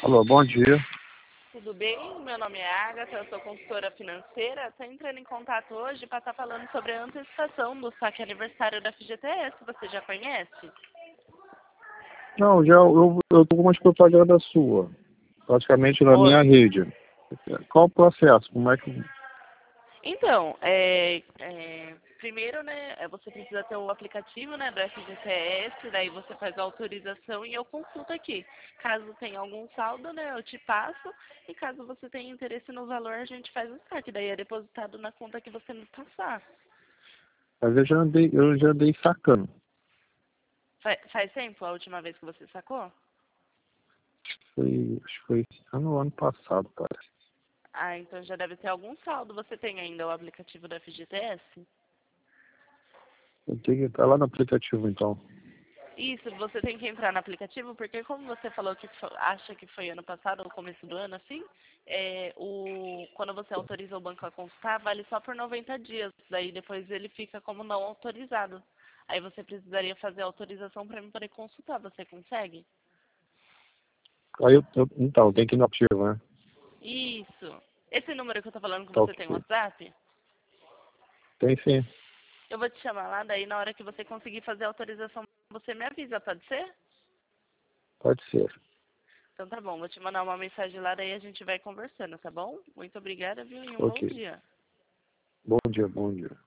Alô, bom dia. Tudo bem? Meu nome é Agatha, eu sou consultora financeira. Estou entrando em contato hoje para estar falando sobre a antecipação do saque aniversário da FGTS. Você já conhece? Não, eu tô com uma propaganda sua, praticamente na minha rede. Qual o processo? Como é que... Então, primeiro, né, você precisa ter o aplicativo, né, do FGTS, daí você faz a autorização e eu consulto aqui. Caso tenha algum saldo, né, eu te passo, e caso você tenha interesse no valor, a gente faz o saque, daí é depositado na conta que você me passar. Mas eu já andei sacando. Faz tempo a última vez que você sacou? Acho que foi ano passado, cara. Ah, então já deve ter algum saldo. Você tem ainda o aplicativo do FGTS? Eu tenho que entrar lá no aplicativo, então. Isso, você tem que entrar no aplicativo, porque como você falou que acha que foi ano passado, ou começo do ano, assim, quando você autoriza o banco a consultar, vale só por 90 dias. Daí depois ele fica como não autorizado. Aí você precisaria fazer a autorização para mim poder consultar. Você consegue? Aí então, tem que ir no aplicativo, né? Isso. Esse número que eu tô falando que Tá você tem ok. WhatsApp? Tem sim, Eu vou te chamar lá, daí na hora que você conseguir fazer a autorização, você me avisa, pode ser? pode ser. Então tá bom, vou te mandar uma mensagem lá, daí a gente vai conversando, tá bom? Muito obrigada, viu? E um bom Ok. dia. Bom dia, bom dia.